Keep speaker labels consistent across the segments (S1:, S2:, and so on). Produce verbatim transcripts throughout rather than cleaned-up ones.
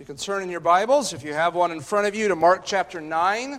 S1: You can turn in your Bibles, if you have one in front of you, to Mark chapter nine.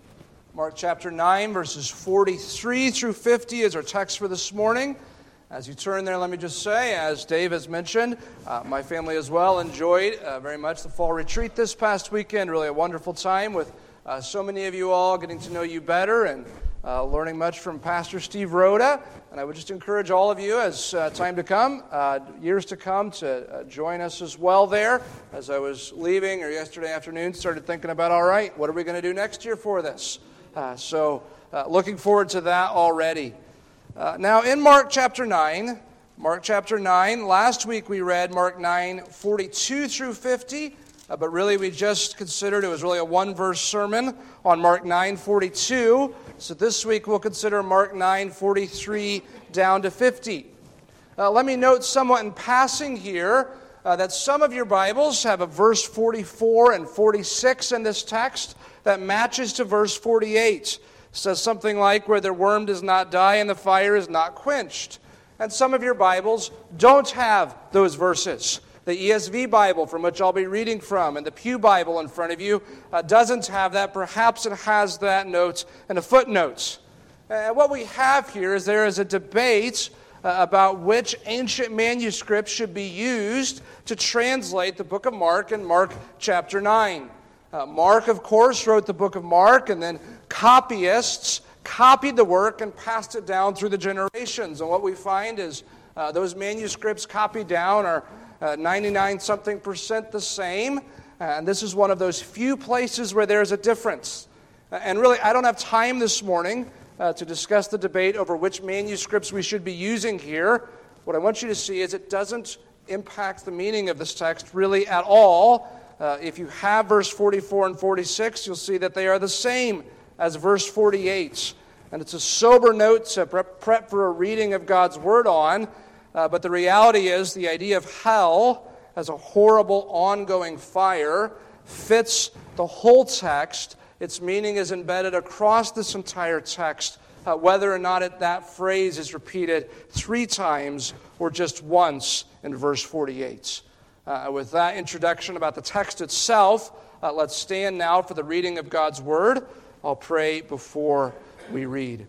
S1: Mark chapter nine, verses forty-three through fifty is our text for this morning. As you turn there, let me just say, as Dave has mentioned, uh, my family as well enjoyed uh, very much the fall retreat this past weekend. Really a wonderful time with uh, so many of you all getting to know you better and uh, learning much from Pastor Steve Rhoda. And I would just encourage all of you, as uh, time to come, uh, years to come, to uh, join us as well there. As I was leaving, or yesterday afternoon, started thinking about, all right, what are we going to do next year for this? Uh, so uh, looking forward to that already. Uh, now, in Mark chapter nine, Mark chapter nine, last week we read Mark nine, forty-two through fifty, uh, but really we just considered it was really a one-verse sermon on Mark nine, forty-two. So this week we'll consider Mark nine, forty-three down to fifty. Uh, let me note somewhat in passing here uh, that some of your Bibles have a verse forty-four and forty-six in this text that matches to verse forty-eight. It says something like, where the worm does not die and the fire is not quenched. And some of your Bibles don't have those verses. The E S V Bible, from which I'll be reading from, and the Pew Bible in front of you, uh, doesn't have that. Perhaps it has that note and a footnote. Uh, what we have here is there is a debate uh, about which ancient manuscript should be used to translate the book of Mark in Mark chapter nine. Uh, Mark, of course, wrote the book of Mark, and then copyists copied the work and passed it down through the generations. And what we find is uh, those manuscripts copied down are uh, ninety-nine something percent the same. And this is one of those few places where there's a difference. Uh, and really, I don't have time this morning uh, to discuss the debate over which manuscripts we should be using here. What I want you to see is it doesn't impact the meaning of this text really at all. Uh, if you have verse forty-four and forty-six, you'll see that they are the same as verse forty-eight. And it's a sober note to prep, prep for a reading of God's Word on. Uh, but the reality is the idea of hell as a horrible ongoing fire fits the whole text. Its meaning is embedded across this entire text, uh, whether or not it, that phrase is repeated three times or just once in verse forty-eight. Uh, with that introduction about the text itself, uh, let's stand now for the reading of God's Word. I'll pray before we read.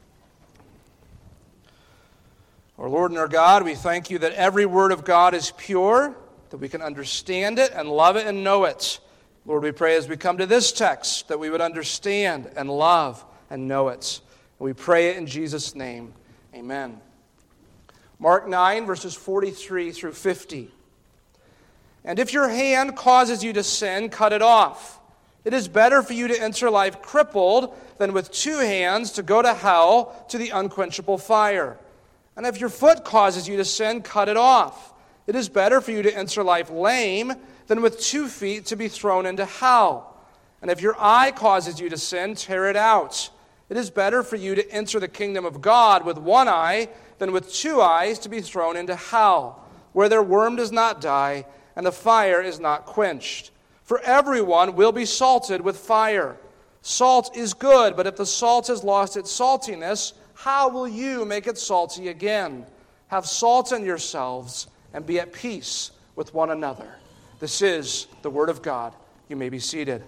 S1: Our Lord and our God, we thank you that every word of God is pure, that we can understand it and love it and know it. Lord, we pray as we come to this text that we would understand and love and know it. And we pray it in Jesus' name. Amen. Mark nine, verses forty-three through fifty. And if your hand causes you to sin, cut it off. It is better for you to enter life crippled than with two hands to go to hell, to the unquenchable fire. And if your foot causes you to sin, cut it off. It is better for you to enter life lame than with two feet to be thrown into hell. And if your eye causes you to sin, tear it out. It is better for you to enter the kingdom of God with one eye than with two eyes to be thrown into hell, where their worm does not die and the fire is not quenched. For everyone will be salted with fire. Salt is good, but if the salt has lost its saltiness, how will you make it salty again? Have salt in yourselves and be at peace with one another. This is the word of God. You may be seated.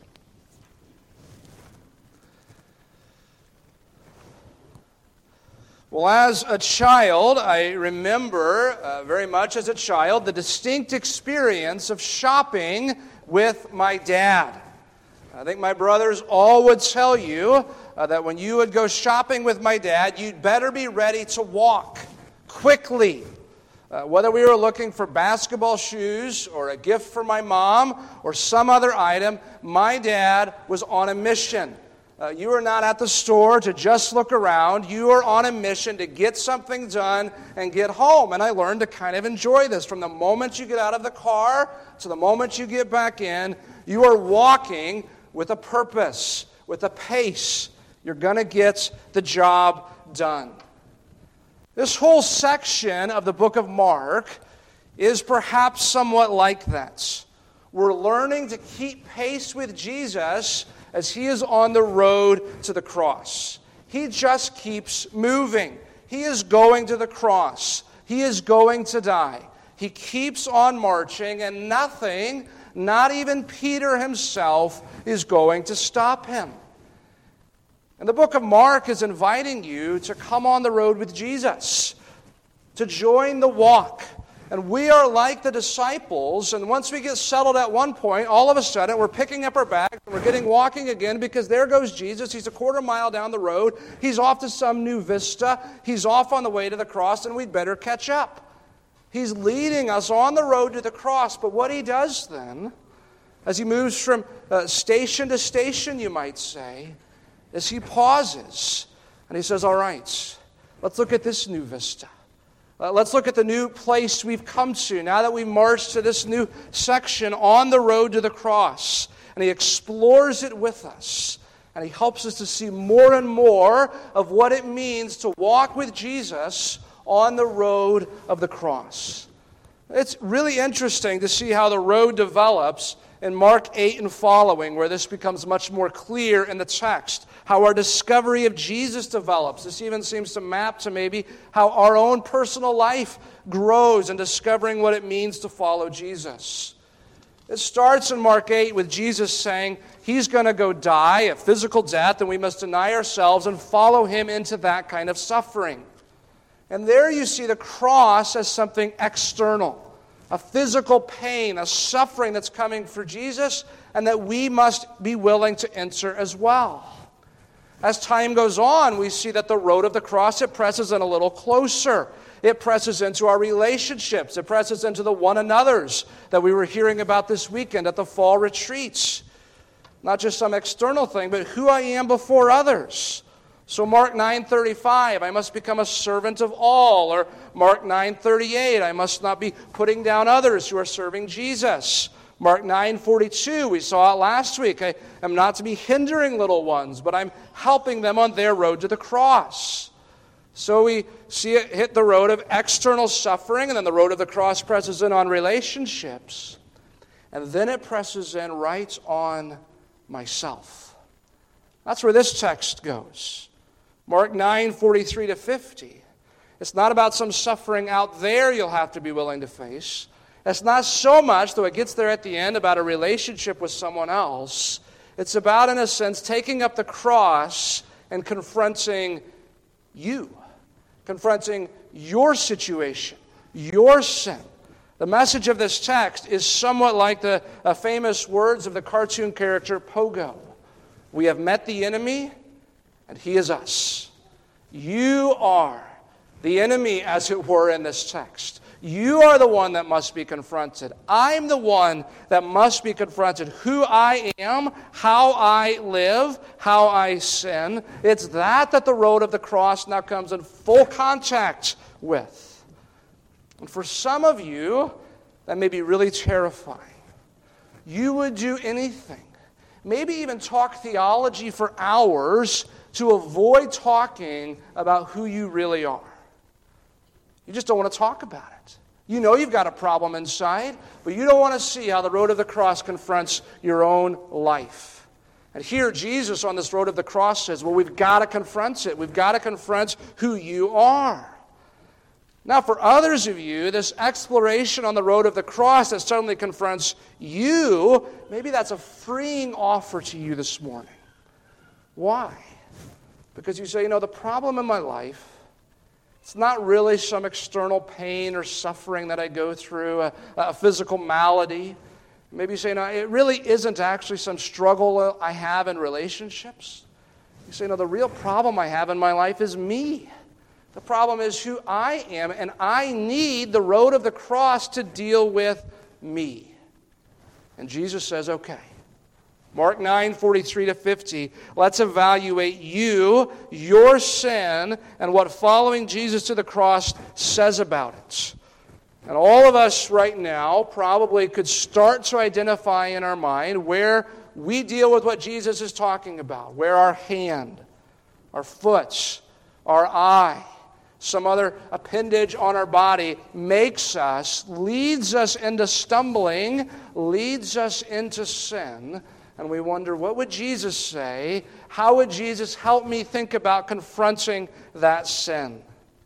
S1: Well, as a child, I remember uh, very much as a child the distinct experience of shopping with my dad. I think my brothers all would tell you uh, that when you would go shopping with my dad, you'd better be ready to walk quickly. Uh, whether we were looking for basketball shoes or a gift for my mom or some other item, my dad was on a mission. Uh, you are not at the store to just look around. You are on a mission to get something done and get home. And I learned to kind of enjoy this. From the moment you get out of the car to the moment you get back in, you are walking with a purpose, with a pace. You're going to get the job done. This whole section of the book of Mark is perhaps somewhat like that. We're learning to keep pace with Jesus as he is on the road to the cross. He just keeps moving. He is going to the cross. He is going to die. He keeps on marching, and nothing, Not even Peter himself is going to stop him. And the book of Mark is inviting you to come on the road with Jesus, to join the walk. And we are like the disciples, and once we get settled at one point, all of a sudden we're picking up our bags and we're getting walking again because there goes Jesus. He's a quarter mile down the road. He's off to some new vista. He's off on the way to the cross, and we'd better catch up. He's leading us on the road to the cross, but what he does then, as he moves from uh, station to station, you might say, is he pauses and he says, all right, let's look at this new vista. Uh, let's look at the new place we've come to now that we've marched to this new section on the road to the cross. And he explores it with us. And he helps us to see more and more of what it means to walk with Jesus on the road of the cross. It's really interesting to see how the road develops in Mark eight and following, where this becomes much more clear in the text, how our discovery of Jesus develops. This even seems to map to maybe how our own personal life grows in discovering what it means to follow Jesus. It starts in Mark eight with Jesus saying he's going to go die a physical death, and we must deny ourselves and follow him into that kind of suffering. And there you see the cross as something external. A physical pain, a suffering that's coming for Jesus, and that we must be willing to enter as well. As time goes on, we see that the road of the cross, it presses in a little closer. It presses into our relationships. It presses into the one another's that we were hearing about this weekend at the fall retreats. Not just some external thing, but who I am before others. So Mark nine thirty-five, I must become a servant of all. Or Mark nine thirty-eight, I must not be putting down others who are serving Jesus. Mark nine forty-two, we saw it last week. I am not to be hindering little ones, but I'm helping them on their road to the cross. So we see it hit the road of external suffering, and then the road of the cross presses in on relationships. And then it presses in right on myself. That's where this text goes. Mark nine forty-three to fifty. It's not about some suffering out there you'll have to be willing to face. It's not so much, though it gets there at the end, about a relationship with someone else. It's about, in a sense, taking up the cross and confronting you. Confronting your situation, your sin. The message of this text is somewhat like the uh, famous words of the cartoon character Pogo. We have met the enemy, and he is us. You are the enemy, as it were, in this text. You are the one that must be confronted. I'm the one that must be confronted. Who I am, how I live, how I sin. It's that that the road of the cross now comes in full contact with. And for some of you, that may be really terrifying. You would do anything, maybe even talk theology for hours to avoid talking about who you really are. You just don't want to talk about it. You know you've got a problem inside, but you don't want to see how the road of the cross confronts your own life. And here Jesus on this road of the cross says, well, we've got to confront it. We've got to confront who you are. Now, for others of you, this exploration on the road of the cross that suddenly confronts you, maybe that's a freeing offer to you this morning. Why? Because you say, you know, the problem in my life, it's not really some external pain or suffering that I go through, a, a physical malady. Maybe you say, no, it really isn't actually some struggle I have in relationships. You say, no, the real problem I have in my life is me. The problem is who I am, and I need the road of the cross to deal with me. And Jesus says, okay. Mark nine forty-three to fifty, let's evaluate you, your sin, and what following Jesus to the cross says about it. And all of us right now probably could start to identify in our mind where we deal with what Jesus is talking about, where our hand, our foot, our eye, some other appendage on our body makes us, leads us into stumbling, leads us into sin. And we wonder, what would Jesus say? How would Jesus help me think about confronting that sin? And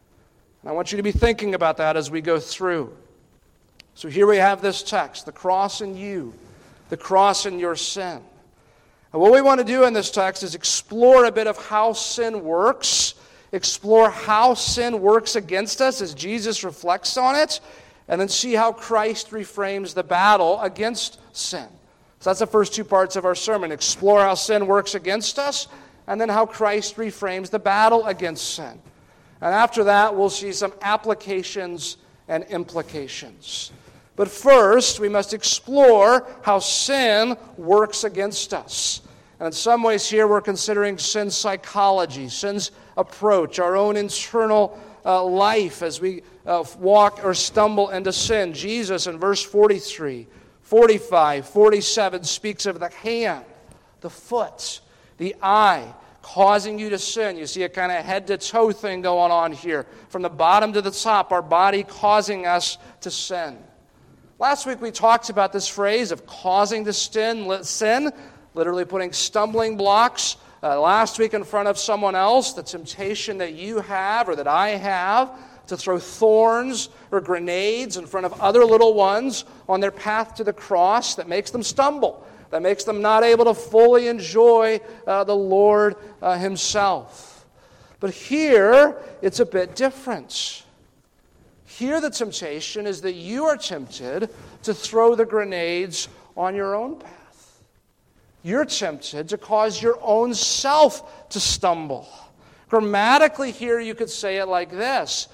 S1: I want you to be thinking about that as we go through. So here we have this text, the cross and you. the cross and your sin. And what we want to do in this text is explore a bit of how sin works, explore how sin works against us as Jesus reflects on it, and then see how Christ reframes the battle against sin. So that's the first two parts of our sermon. Explore how sin works against us, and then how Christ reframes the battle against sin. And after that, we'll see some applications and implications. But first, we must explore how sin works against us. And in some ways here, we're considering sin's psychology, sin's approach, our own internal uh, life as we uh, walk or stumble into sin. Jesus in verse forty-three, forty-five, forty-seven speaks of the hand, the foot, the eye, causing you to sin. You see a kind of head-to-toe thing going on here. From the bottom to the top, our body causing us to sin. Last week we talked about this phrase of causing to sin, sin literally putting stumbling blocks uh, last week in front of someone else, the temptation that you have or that I have to throw thorns or grenades in front of other little ones on their path to the cross that makes them stumble, that makes them not able to fully enjoy uh, the Lord uh, Himself. But here, it's a bit different. Here the temptation is that you are tempted to throw the grenades on your own path. You're tempted to cause your own self to stumble. Grammatically here you could say it like this: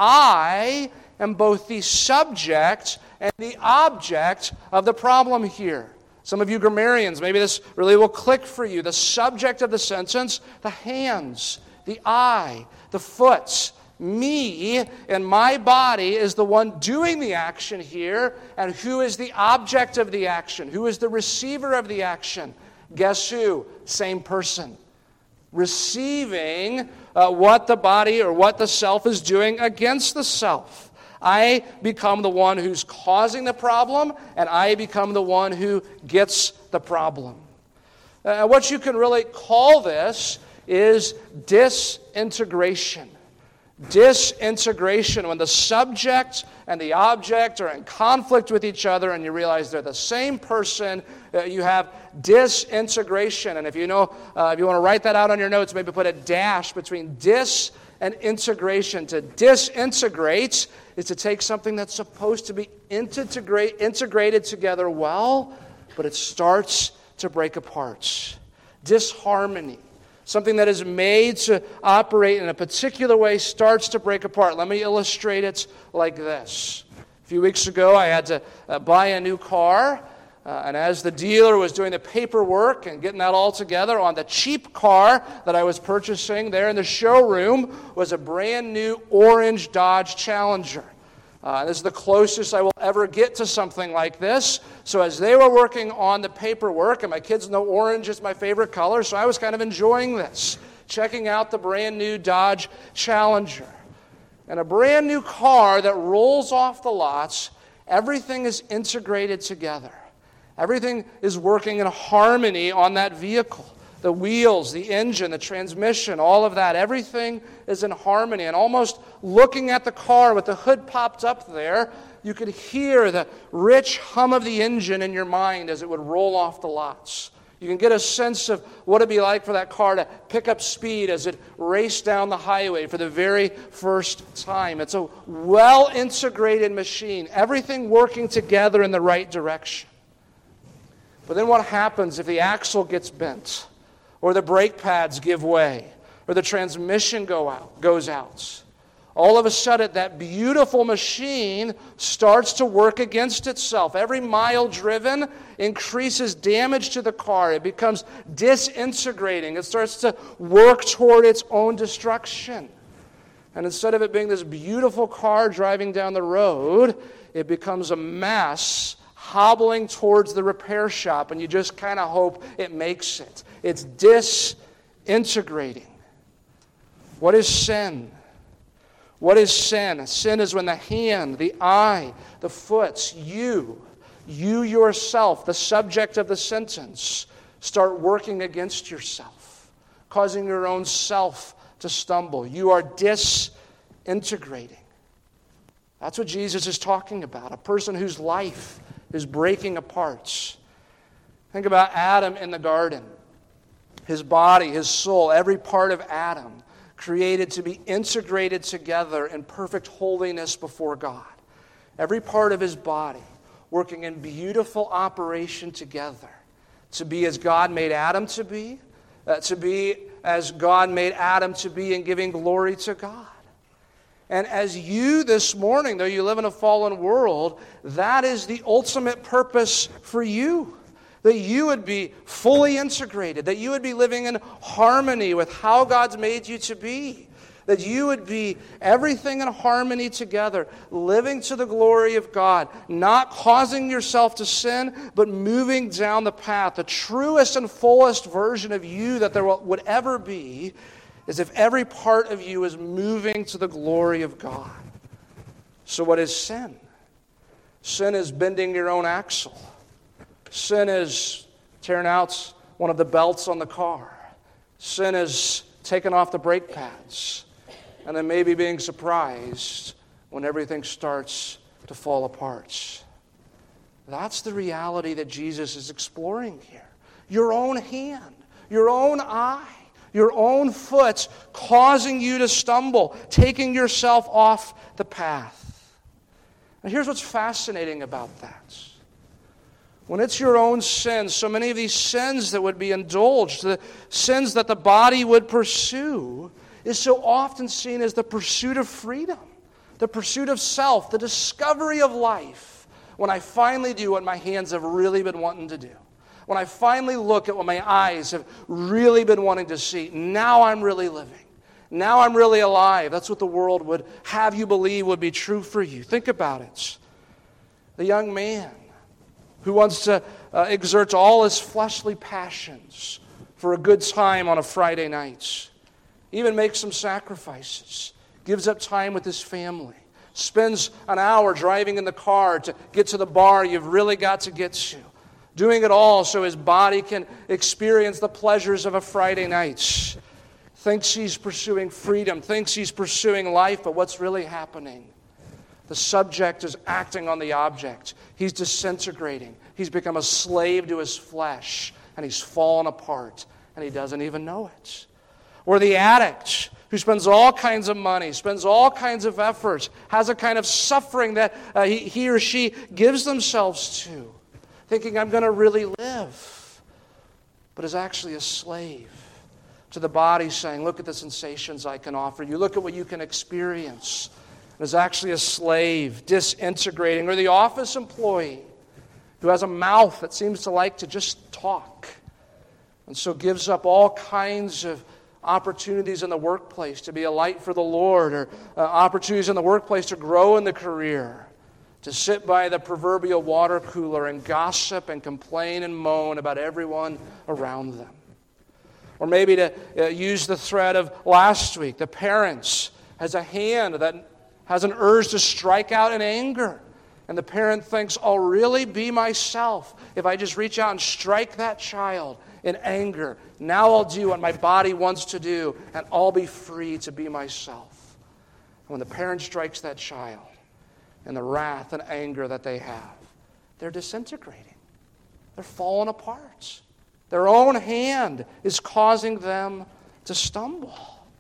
S1: I am both the subject and the object of the problem here. Some of you grammarians, maybe this really will click for you. The subject of the sentence, the hands, the eye, the foot. Me and my body is the one doing the action here, and who is the object of the action? Who is the receiver of the action? Guess who? Same person. Receiving uh, what the body or what the self is doing against the self. I become the one who's causing the problem, and I become the one who gets the problem. Uh, what you can really call this is disintegration. Disintegration, when the subject and the object are in conflict with each other and you realize they're the same person, uh, you have disintegration. And if you know, uh, if you want to write that out on your notes, maybe put a dash between dis and integration. To disintegrate is to take something that's supposed to be integrate, integrated together well, but it starts to break apart. Disharmony. Something that is made to operate in a particular way starts to break apart. Let me illustrate it like this. A few weeks ago, I had to uh, buy a new car, uh, and as the dealer was doing the paperwork and getting that all together on the cheap car that I was purchasing, there in the showroom was a brand new orange Dodge Challenger. Uh, this is the closest I will ever get to something like this. So as they were working on the paperwork, and my kids know orange is my favorite color, so I was kind of enjoying this, checking out the brand new Dodge Challenger. And a brand new car that rolls off the lots, everything is integrated together. Everything is working in harmony on that vehicle. The wheels, the engine, the transmission, all of that, everything is in harmony. And almost looking at the car with the hood popped up there, you could hear the rich hum of the engine in your mind as it would roll off the lots. You can get a sense of what it'd be like for that car to pick up speed as it raced down the highway for the very first time. It's a well-integrated machine, everything working together in the right direction. But then what happens if the axle gets bent? Or the brake pads give way, or the transmission go out, goes out. All of a sudden, that beautiful machine starts to work against itself. Every mile driven increases damage to the car. It becomes disintegrating. It starts to work toward its own destruction. And instead of it being this beautiful car driving down the road, it becomes a mess hobbling towards the repair shop, and you just kind of hope it makes it. It's disintegrating. What is sin? What is sin? Sin is when the hand, the eye, the foot, you, you yourself, the subject of the sentence, start working against yourself, causing your own self to stumble. You are disintegrating. That's what Jesus is talking about, a person whose life is breaking apart. Think about Adam in the garden. His body, his soul, every part of Adam created to be integrated together in perfect holiness before God. Every part of his body working in beautiful operation together to be as God made Adam to be, uh, to be as God made Adam to be in giving glory to God. And as you this morning, though you live in a fallen world, that is the ultimate purpose for you. That you would be fully integrated, that you would be living in harmony with how God's made you to be. That you would be everything in harmony together, living to the glory of God, not causing yourself to sin, but moving down the path. The truest and fullest version of you that there would ever be is if every part of you is moving to the glory of God. So what is sin? Sin is bending your own axle. Sin is tearing out one of the belts on the car. Sin is taking off the brake pads. And then maybe being surprised when everything starts to fall apart. That's the reality that Jesus is exploring here. Your own hand, your own eye, your own foot causing you to stumble, taking yourself off the path. And here's what's fascinating about that. When it's your own sins, so many of these sins that would be indulged, the sins that the body would pursue, is so often seen as the pursuit of freedom, the pursuit of self, the discovery of life. When I finally do what my hands have really been wanting to do, when I finally look at what my eyes have really been wanting to see, now I'm really living. Now I'm really alive. That's what the world would have you believe would be true for you. Think about it. The young man who wants to uh, exert all his fleshly passions for a good time on a Friday night. Even makes some sacrifices, gives up time with his family, spends an hour driving in the car to get to the bar you've really got to get to, doing it all so his body can experience the pleasures of a Friday night. Thinks he's pursuing freedom, thinks he's pursuing life, but what's really happening? The subject is acting on the object. He's disintegrating. He's become a slave to his flesh, and he's fallen apart, and he doesn't even know it. Or the addict who spends all kinds of money, spends all kinds of efforts, has a kind of suffering that uh, he, he or she gives themselves to, thinking, I'm going to really live, but is actually a slave to the body, saying, look at the sensations I can offer you, look at what you can experience, and is actually a slave, disintegrating. Or the office employee who has a mouth that seems to like to just talk, and so gives up all kinds of opportunities in the workplace to be a light for the Lord, or uh, opportunities in the workplace to grow in the career, to sit by the proverbial water cooler and gossip and complain and moan about everyone around them. Or maybe to uh, use the thread of last week, the parents has a hand that has an urge to strike out in anger. And the parent thinks, I'll really be myself if I just reach out and strike that child in anger. Now I'll do what my body wants to do, and I'll be free to be myself. And when the parent strikes that child, and the wrath and anger that they have, they're disintegrating. They're falling apart. Their own hand is causing them to stumble.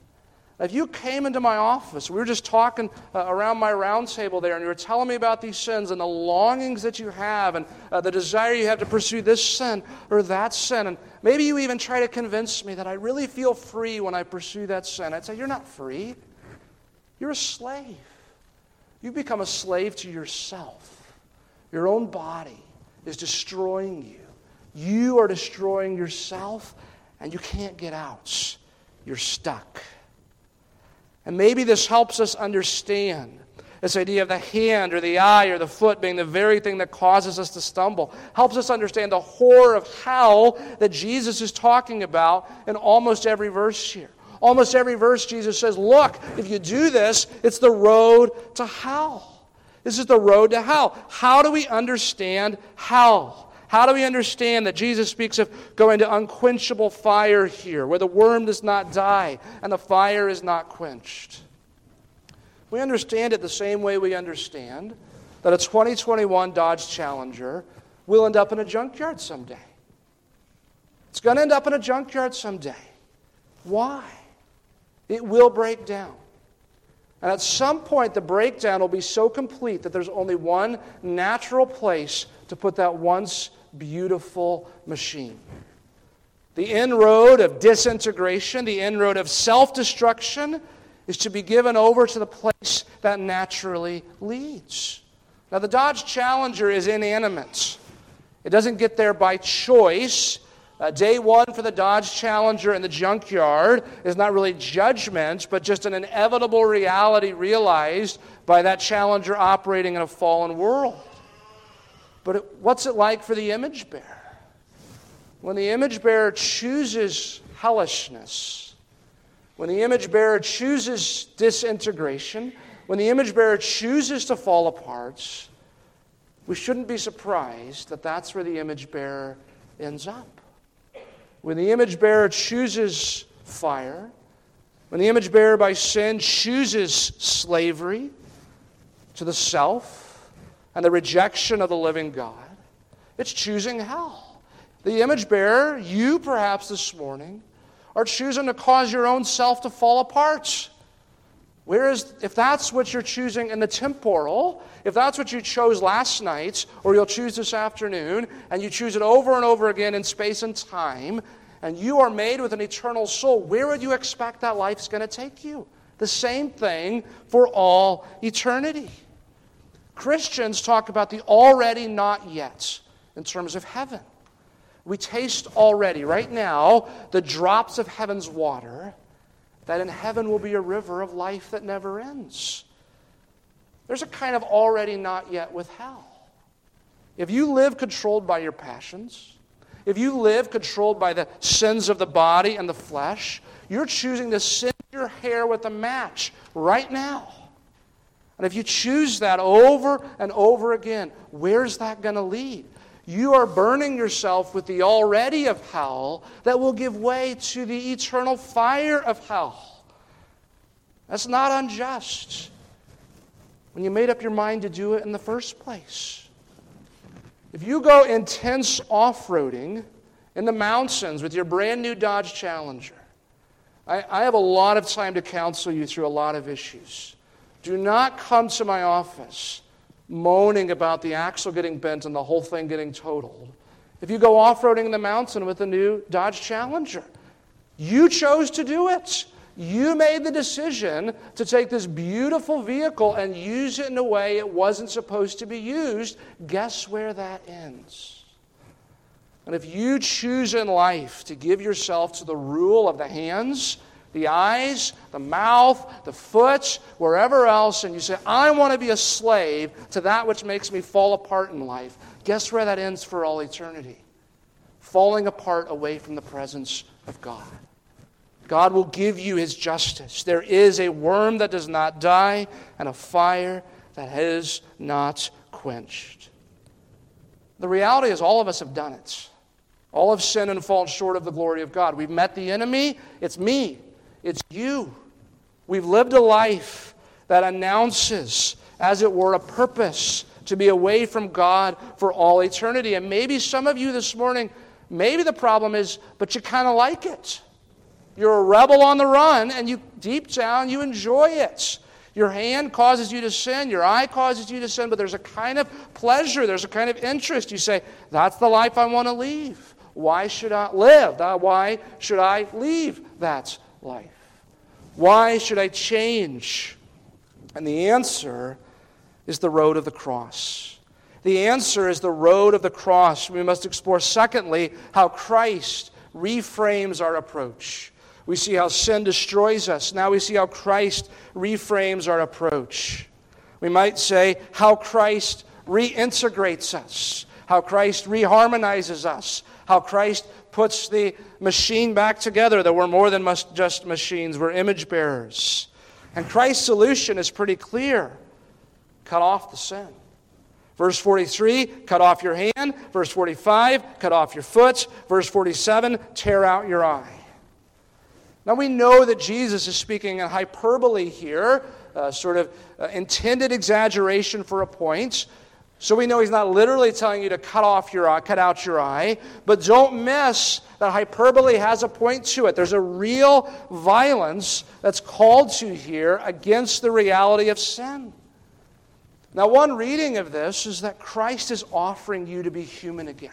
S1: If you came into my office, we were just talking uh, around my round table there, and you were telling me about these sins and the longings that you have and uh, the desire you have to pursue this sin or that sin, and maybe you even try to convince me that I really feel free when I pursue that sin. I'd say, you're not free. You're a slave. You've become a slave to yourself. Your own body is destroying you. You are destroying yourself, and you can't get out. You're stuck. And maybe this helps us understand this idea of the hand or the eye or the foot being the very thing that causes us to stumble. Helps us understand the horror of hell that Jesus is talking about in almost every verse here. Almost every verse Jesus says, look, if you do this, it's the road to hell. This is the road to hell. How do we understand hell? How do we understand that Jesus speaks of going to unquenchable fire here, where the worm does not die and the fire is not quenched? We understand it the same way we understand that a twenty twenty-one Dodge Challenger will end up in a junkyard someday. It's going to end up in a junkyard someday. Why? It will break down. And at some point, the breakdown will be so complete that there's only one natural place to put that once beautiful machine. The inroad of disintegration, the inroad of self-destruction, is to be given over to the place that naturally leads. Now, the Dodge Challenger is inanimate. It doesn't get there by choice. Uh, day one for the Dodge Challenger in the junkyard is not really judgment, but just an inevitable reality realized by that Challenger operating in a fallen world. But it, what's it like for the image bearer? When the image bearer chooses hellishness, when the image bearer chooses disintegration, when the image bearer chooses to fall apart, we shouldn't be surprised that that's where the image bearer ends up. When the image bearer chooses fire, when the image bearer by sin chooses slavery to the self and the rejection of the living God, it's choosing hell. The image bearer, you perhaps this morning, are choosing to cause your own self to fall apart. Whereas if that's what you're choosing in the temporal, if that's what you chose last night, or you'll choose this afternoon, and you choose it over and over again in space and time, and you are made with an eternal soul, where would you expect that life's going to take you? The same thing for all eternity. Christians talk about the already not yet in terms of heaven. We taste already, right now, the drops of heaven's water, that in heaven will be a river of life that never ends. There's a kind of already not yet with hell. If you live controlled by your passions, if you live controlled by the sins of the body and the flesh, you're choosing to singe your hair with a match right now. And if you choose that over and over again, where's that going to lead? You are burning yourself with the already of hell that will give way to the eternal fire of hell. That's not unjust when you made up your mind to do it in the first place. If you go intense off-roading in the mountains with your brand new Dodge Challenger, I, I have a lot of time to counsel you through a lot of issues. Do not come to my office moaning about the axle getting bent and the whole thing getting totaled. If you go off-roading in the mountain with a new Dodge Challenger, you chose to do it. You made the decision to take this beautiful vehicle and use it in a way it wasn't supposed to be used. Guess where that ends? And if you choose in life to give yourself to the rule of the hands, the eyes, the mouth, the foot, wherever else, and you say, I want to be a slave to that which makes me fall apart in life, guess where that ends for all eternity? Falling apart away from the presence of God. God will give you His justice. There is a worm that does not die and a fire that is not quenched. The reality is all of us have done it. All have sinned and fallen short of the glory of God. We've met the enemy. It's me. It's you. We've lived a life that announces, as it were, a purpose to be away from God for all eternity. And maybe some of you this morning, maybe the problem is, but you kind of like it. You're a rebel on the run, and you deep down, you enjoy it. Your hand causes you to sin. Your eye causes you to sin, but there's a kind of pleasure. There's a kind of interest. You say, that's the life I want to leave. Why should I live? Why should I leave that life? Why should I change? And the answer is the road of the cross. The answer is the road of the cross. We must explore, secondly, how Christ reframes our approach. We see how sin destroys us. Now we see how Christ reframes our approach. We might say how Christ reintegrates us, how Christ reharmonizes us, how Christ puts the machine back together, that we're more than just machines, we're image bearers. And Christ's solution is pretty clear. Cut off the sin. Verse forty-three, cut off your hand. Verse forty-five, cut off your foot. Verse forty-seven, tear out your eye. Now we know that Jesus is speaking in hyperbole here, uh, sort of uh, intended exaggeration for a point. So we know he's not literally telling you to cut off your eye, cut out your eye, but don't miss that hyperbole has a point to it. There's a real violence that's called to here against the reality of sin. Now, one reading of this is that Christ is offering you to be human again.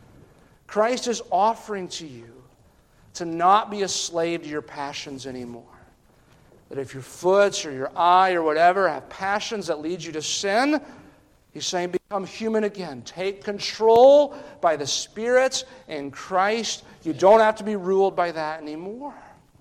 S1: Christ is offering to you to not be a slave to your passions anymore. That if your foot or your eye or whatever have passions that lead you to sin, he's saying become human again. Take control by the Spirit in Christ. You don't have to be ruled by that anymore.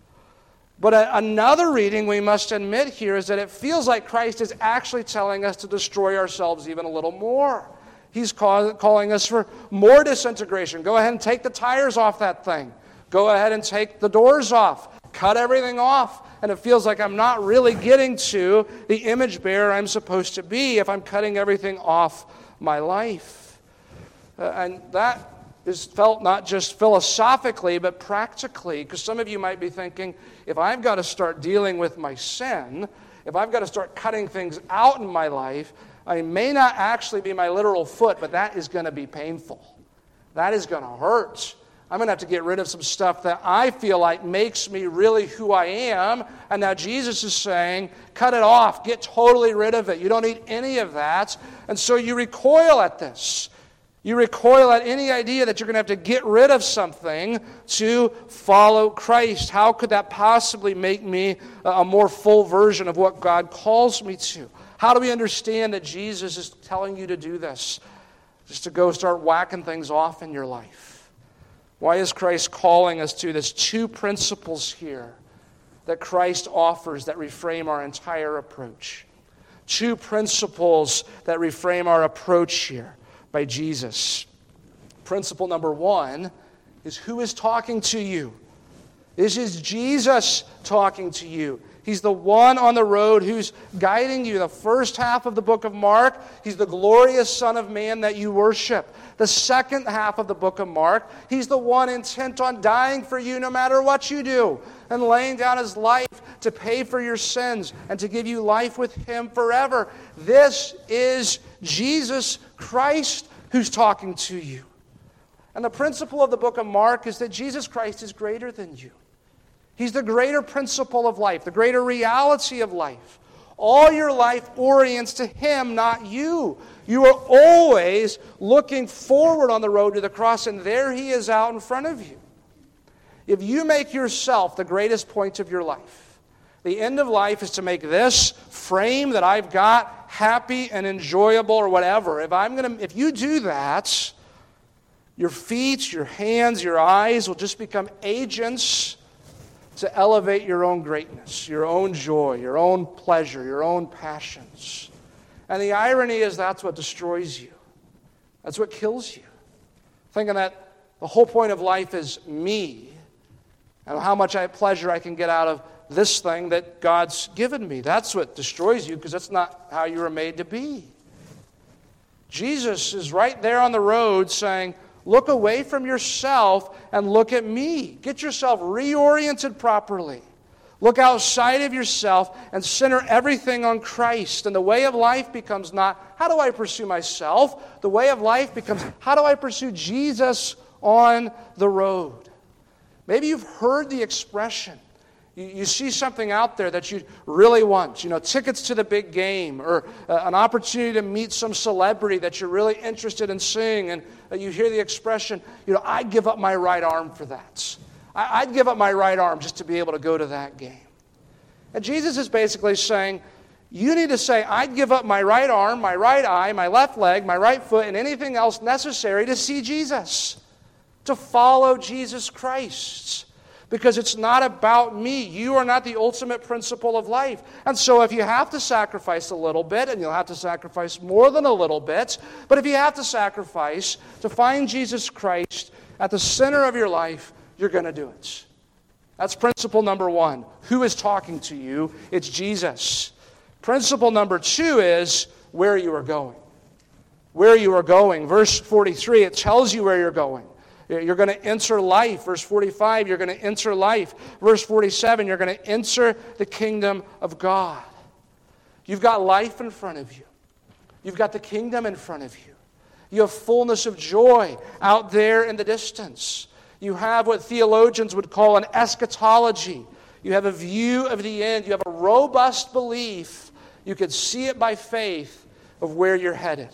S1: But a, another reading we must admit here is that it feels like Christ is actually telling us to destroy ourselves even a little more. He's call, calling us for more disintegration. Go ahead and take the tires off that thing. Go ahead and take the doors off. Cut everything off. And it feels like I'm not really getting to the image bearer I'm supposed to be if I'm cutting everything off my life. Uh, and that is felt not just philosophically, but practically. Because some of you might be thinking, if I've got to start dealing with my sin, if I've got to start cutting things out in my life, I may not actually be my literal foot, but that is going to be painful. That is going to hurt. I'm going to have to get rid of some stuff that I feel like makes me really who I am. And now Jesus is saying, cut it off. Get totally rid of it. You don't need any of that. And so you recoil at this. You recoil at any idea that you're going to have to get rid of something to follow Christ. How could that possibly make me a more full version of what God calls me to? How do we understand that Jesus is telling you to do this? Just to go start whacking things off in your life. Why is Christ calling us to this? Two principles here that Christ offers that reframe our entire approach. Two principles that reframe our approach here by Jesus. Principle number one is who is talking to you. This is Jesus talking to you. He's the one on the road who's guiding you. The first half of the book of Mark, he's the glorious Son of Man that you worship. The second half of the book of Mark, he's the one intent on dying for you no matter what you do and laying down his life to pay for your sins and to give you life with him forever. This is Jesus Christ who's talking to you. And the principle of the book of Mark is that Jesus Christ is greater than you. He's the greater principle of life, the greater reality of life. All your life orients to him, not you. You are always looking forward on the road to the cross, and there he is out in front of you. If you make yourself the greatest point of your life, the end of life is to make this frame that I've got happy and enjoyable or whatever. If I'm gonna, if you do that, your feet, your hands, your eyes will just become agents to elevate your own greatness, your own joy, your own pleasure, your own passions. And the irony is that's what destroys you. That's what kills you. Thinking that the whole point of life is me and how much I, pleasure I can get out of this thing that God's given me. That's what destroys you, because that's not how you were made to be. Jesus is right there on the road saying, look away from yourself and look at me. Get yourself reoriented properly. Look outside of yourself and center everything on Christ. And the way of life becomes not, how do I pursue myself? The way of life becomes, how do I pursue Jesus on the road? Maybe you've heard the expression. You, you see something out there that you really want. You know, tickets to the big game, or uh, an opportunity to meet some celebrity that you're really interested in seeing, and uh, you hear the expression, you know, I'd give up my right arm for that. I, I'd give up my right arm just to be able to go to that game. And Jesus is basically saying, you need to say, I'd give up my right arm, my right eye, my left leg, my right foot, and anything else necessary to see Jesus, to follow Jesus Christ. Because it's not about me. You are not the ultimate principle of life. And so if you have to sacrifice a little bit, and you'll have to sacrifice more than a little bit, but if you have to sacrifice to find Jesus Christ at the center of your life, you're going to do it. That's principle number one. Who is talking to you? It's Jesus. Principle number two is where you are going. Where you are going. Verse forty-three, it tells you where you're going. You're going to enter life. Verse forty-five, you're going to enter life. Verse forty-seven, you're going to enter the kingdom of God. You've got life in front of you. You've got the kingdom in front of you. You have fullness of joy out there in the distance. You have what theologians would call an eschatology. You have a view of the end. You have a robust belief. You can see it by faith of where you're headed.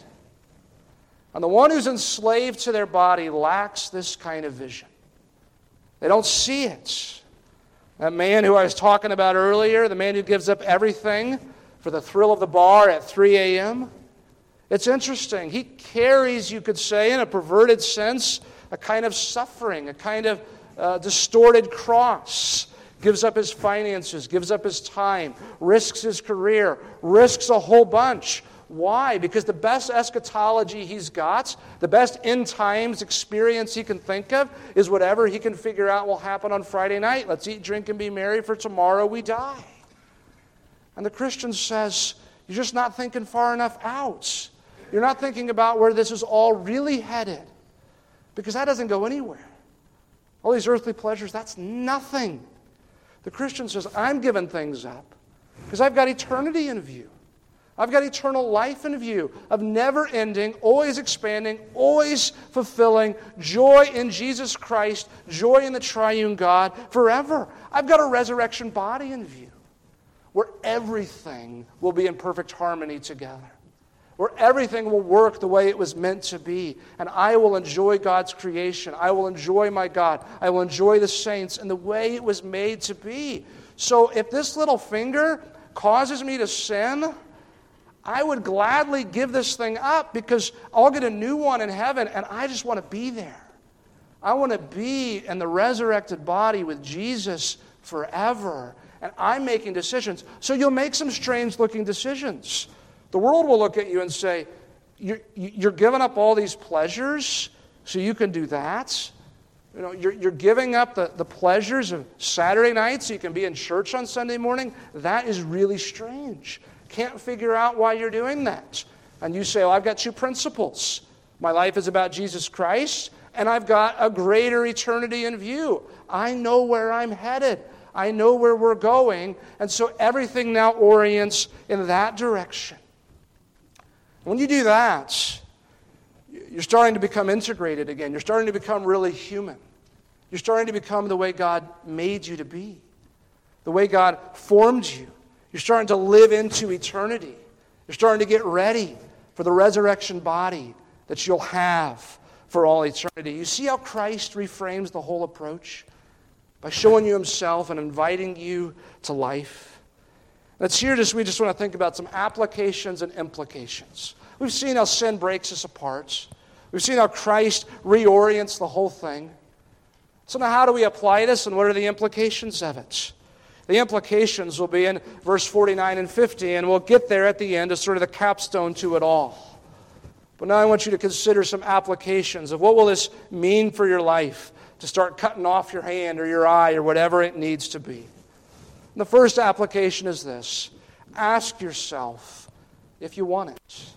S1: And the one who's enslaved to their body lacks this kind of vision. They don't see it. That man who I was talking about earlier, the man who gives up everything for the thrill of the bar at three a.m., it's interesting. He carries, you could say, in a perverted sense, a kind of suffering, a kind of uh, distorted cross. Gives up his finances, gives up his time, risks his career, risks a whole bunch. Why? Because the best eschatology he's got, the best end times experience he can think of, is whatever he can figure out will happen on Friday night. Let's eat, drink, and be merry, for tomorrow we die. And the Christian says, you're just not thinking far enough out. You're not thinking about where this is all really headed. Because that doesn't go anywhere. All these earthly pleasures, that's nothing. The Christian says, I'm giving things up because I've got eternity in view. I've got eternal life in view of never ending, always expanding, always fulfilling joy in Jesus Christ, joy in the triune God forever. I've got a resurrection body in view where everything will be in perfect harmony together, where everything will work the way it was meant to be, and I will enjoy God's creation. I will enjoy my God. I will enjoy the saints and the way it was made to be. So if this little finger causes me to sin, I would gladly give this thing up because I'll get a new one in heaven, and I just want to be there. I want to be in the resurrected body with Jesus forever, and I'm making decisions. So you'll make some strange-looking decisions. The world will look at you and say, you're, you're giving up all these pleasures so you can do that? You know, you're, you're giving up the, the pleasures of Saturday night so you can be in church on Sunday morning? That is really strange. Can't figure out why you're doing that. And you say, well, I've got two principles. My life is about Jesus Christ, and I've got a greater eternity in view. I know where I'm headed. I know where we're going, and so everything now orients in that direction. When you do that, you're starting to become integrated again. You're starting to become really human. You're starting to become the way God made you to be, the way God formed you. You're starting to live into eternity. You're starting to get ready for the resurrection body that you'll have for all eternity. You see how Christ reframes the whole approach? By showing you himself and inviting you to life. Let's here just we just want to think about some applications and implications. We've seen how sin breaks us apart. We've seen how Christ reorients the whole thing. So now how do we apply this, and what are the implications of it? The implications will be in verse forty-nine and fifty, and we'll get there at the end as sort of the capstone to it all. But now I want you to consider some applications of what will this mean for your life to start cutting off your hand or your eye or whatever it needs to be. And the first application is this. Ask yourself if you want it.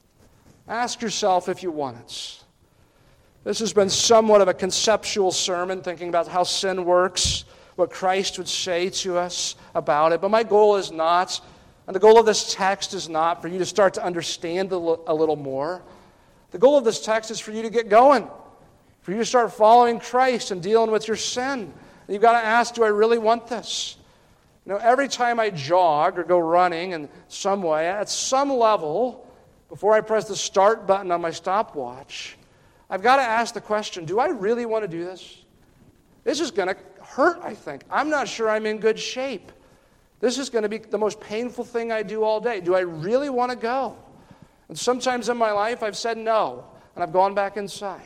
S1: Ask yourself if you want it. This has been somewhat of a conceptual sermon, thinking about how sin works, what Christ would say to us about it. But my goal is not, and the goal of this text is not for you to start to understand a little more. The goal of this text is for you to get going, for you to start following Christ and dealing with your sin. And you've got to ask, do I really want this? You know, every time I jog or go running in some way, at some level, before I press the start button on my stopwatch, I've got to ask the question, do I really want to do this? This is going to hurt, I think. I'm not sure I'm in good shape. This is going to be the most painful thing I do all day. Do I really want to go? And sometimes in my life I've said no, and I've gone back inside.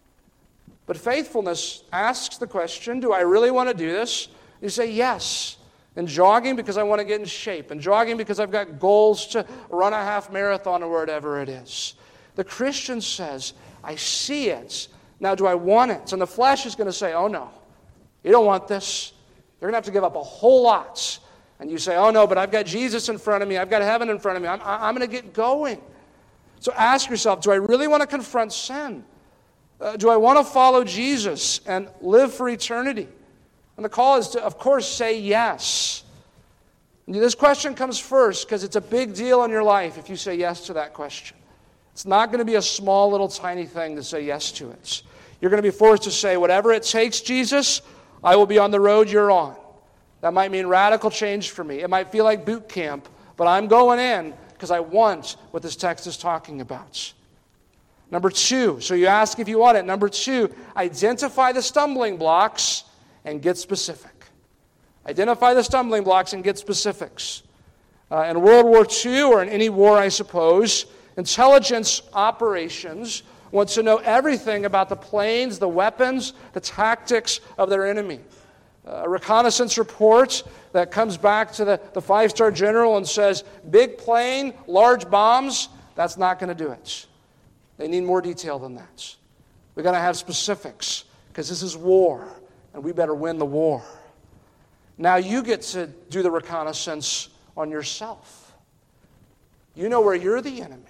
S1: But faithfulness asks the question, do I really want to do this? You say yes. And jogging because I want to get in shape. And jogging because I've got goals to run a half marathon or whatever it is. The Christian says, I see it. Now do I want it? And the flesh is going to say, oh no, you don't want this. You're going to have to give up a whole lot. And you say, oh no, but I've got Jesus in front of me. I've got heaven in front of me. I'm, I'm going to get going. So ask yourself, do I really want to confront sin? Uh, do I want to follow Jesus and live for eternity? And the call is to, of course, say yes. This question comes first because it's a big deal in your life if you say yes to that question. It's not going to be a small little tiny thing to say yes to it. You're going to be forced to say, whatever it takes, Jesus, I will be on the road you're on. That might mean radical change for me. It might feel like boot camp, but I'm going in because I want what this text is talking about. Number two, so you ask if you want it. Number two, identify the stumbling blocks and get specific. Identify the stumbling blocks and get specifics. Uh, in World War Two, or in any war, I suppose, intelligence operations want to know everything about the planes, the weapons, the tactics of their enemy. Uh, a reconnaissance report that comes back to the, the five-star general and says, big plane, large bombs, that's not going to do it. They need more detail than that. We've got to have specifics because this is war, and we better win the war. Now you get to do the reconnaissance on yourself. You know where you're the enemy.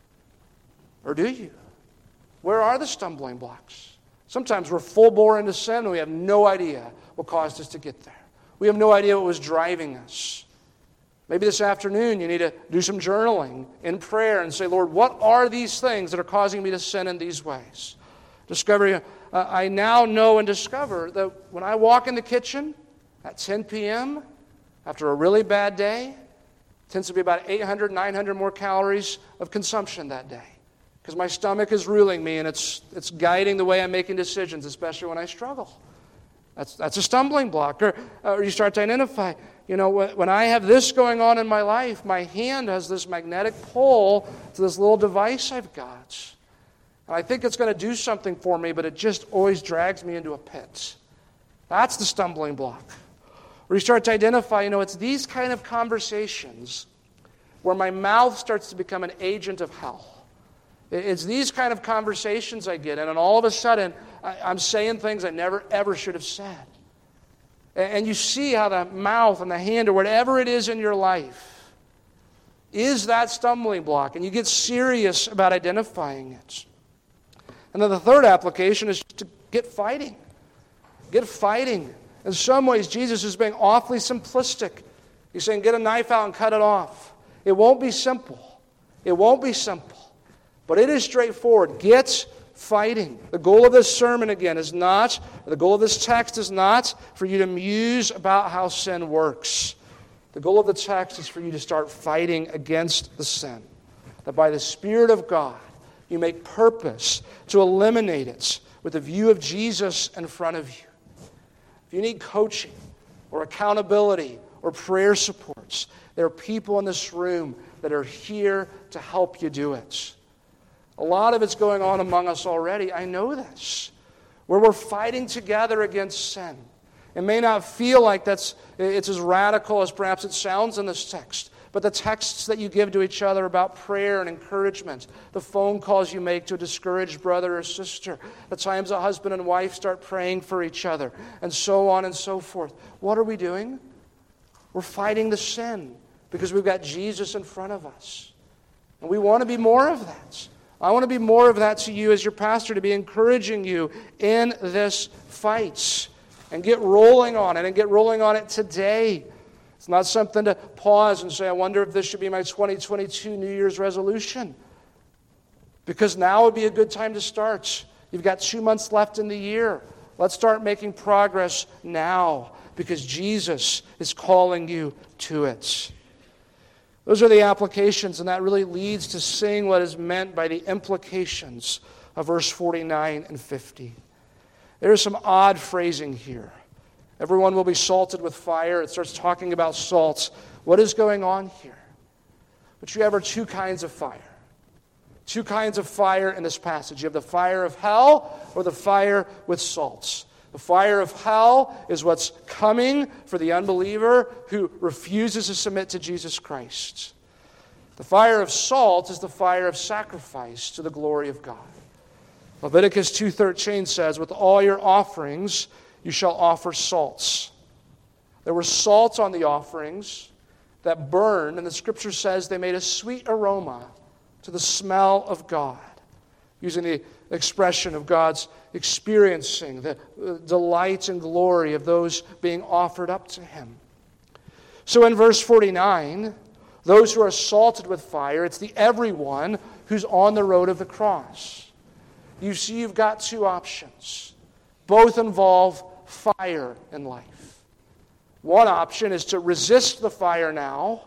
S1: Or do you? Where are the stumbling blocks? Sometimes we're full bore into sin and we have no idea what caused us to get there. We have no idea what was driving us. Maybe this afternoon you need to do some journaling in prayer and say, Lord, what are these things that are causing me to sin in these ways? Discover, uh, I now know and discover that when I walk in the kitchen at ten p.m., after a really bad day, it tends to be about eight hundred, nine hundred more calories of consumption that day. Because my stomach is ruling me and it's it's guiding the way I'm making decisions, especially when I struggle. That's that's a stumbling block. Or, or you start to identify, you know, when I have this going on in my life, my hand has this magnetic pull to this little device I've got. And I think it's going to do something for me, but it just always drags me into a pit. That's the stumbling block. Or you start to identify, you know, it's these kind of conversations where my mouth starts to become an agent of hell. It's these kind of conversations I get in, and all of a sudden, I'm saying things I never, ever should have said. And you see how the mouth and the hand, or whatever it is in your life, is that stumbling block, and you get serious about identifying it. And then the third application is to get fighting. Get fighting. In some ways, Jesus is being awfully simplistic. He's saying, get a knife out and cut it off. It won't be simple. It won't be simple. But it is straightforward. Get fighting. The goal of this sermon, again, is not, the goal of this text is not for you to muse about how sin works. The goal of the text is for you to start fighting against the sin. That by the Spirit of God, you make purpose to eliminate it with the view of Jesus in front of you. If you need coaching or accountability or prayer supports, there are people in this room that are here to help you do it. A lot of it's going on among us already. I know this. Where we're fighting together against sin. It may not feel like that's it's as radical as perhaps it sounds in this text. But the texts that you give to each other about prayer and encouragement, the phone calls you make to a discouraged brother or sister, the times a husband and wife start praying for each other, and so on and so forth. What are we doing? We're fighting the sin because we've got Jesus in front of us. And we want to be more of that. I want to be more of that to you as your pastor, to be encouraging you in this fight. And get rolling on it, and get rolling on it today. It's not something to pause and say, I wonder if this should be my twenty twenty-two New Year's resolution. Because now would be a good time to start. You've got two months left in the year. Let's start making progress now, because Jesus is calling you to it. Those are the applications, and that really leads to seeing what is meant by the implications of verse forty-nine and fifty. There is some odd phrasing here. Everyone will be salted with fire. It starts talking about salts. What is going on here? But you have two kinds of fire. Two kinds of fire in this passage. You have the fire of hell or the fire with salts. The fire of hell is what's coming for the unbeliever who refuses to submit to Jesus Christ. The fire of salt is the fire of sacrifice to the glory of God. Leviticus two thirteen says, with all your offerings you shall offer salts. There were salts on the offerings that burned, and the Scripture says they made a sweet aroma to the smell of God, using the expression of God's experiencing the delight and glory of those being offered up to Him. So in verse forty-nine, those who are salted with fire, it's the everyone who's on the road of the cross. You see, you've got two options. Both involve fire in life. One option is to resist the fire now,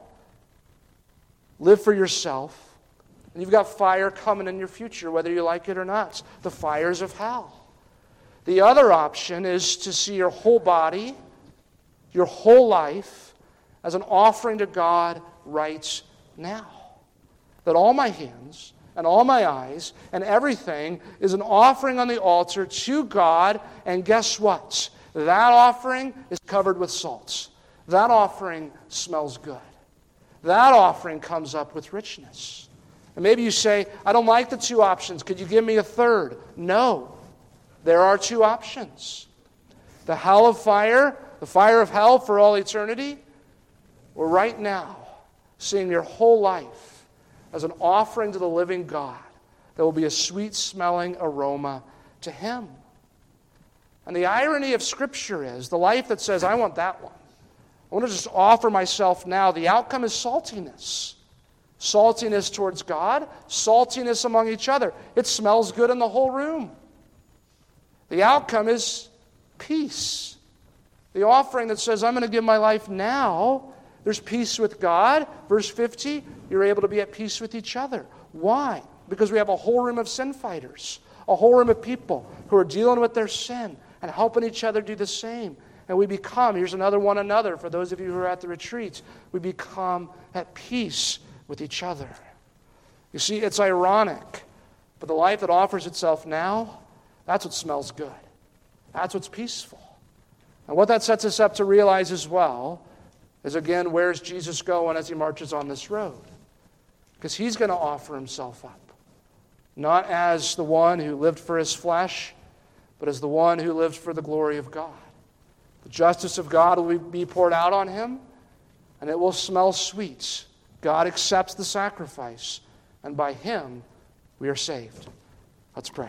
S1: live for yourself, and you've got fire coming in your future, whether you like it or not. The fires of hell. The other option is to see your whole body, your whole life, as an offering to God right now. That all my hands and all my eyes and everything is an offering on the altar to God, and guess what? That offering is covered with salt. That offering smells good. That offering comes up with richness. And maybe you say, I don't like the two options. Could you give me a third? No. There are two options. The hell of fire, the fire of hell for all eternity, or right now, seeing your whole life as an offering to the living God that will be a sweet-smelling aroma to Him. And the irony of Scripture is, the life that says, I want that one, I want to just offer myself now, the outcome is saltiness. Saltiness towards God, saltiness among each other. It smells good in the whole room. The outcome is peace. The offering that says, I'm going to give my life now, there's peace with God. Verse fifty, you're able to be at peace with each other. Why? Because we have a whole room of sin fighters, a whole room of people who are dealing with their sin and helping each other do the same. And we become, here's another one another, for those of you who are at the retreats, we become at peace with each other. You see, it's ironic, but the life that offers itself now, that's what smells good. That's what's peaceful. And what that sets us up to realize as well is, again, where's Jesus going as He marches on this road? Because He's going to offer Himself up. Not as the one who lived for His flesh, but as the one who lived for the glory of God. The justice of God will be poured out on Him, and it will smell sweet. God accepts the sacrifice, and by Him we are saved. Let's pray.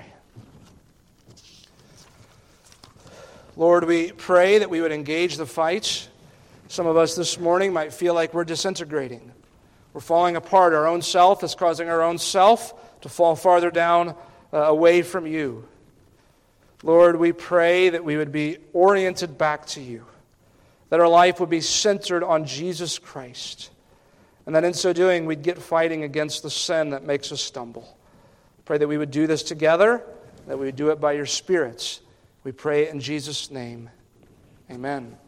S1: Lord, we pray that we would engage the fight. Some of us this morning might feel like we're disintegrating. We're falling apart. Our own self is causing our own self to fall farther down uh, away from You. Lord, we pray that we would be oriented back to You, that our life would be centered on Jesus Christ, and that in so doing we'd get fighting against the sin that makes us stumble. Pray that we would do this together, that we would do it by Your Spirit. We pray in Jesus' name. Amen.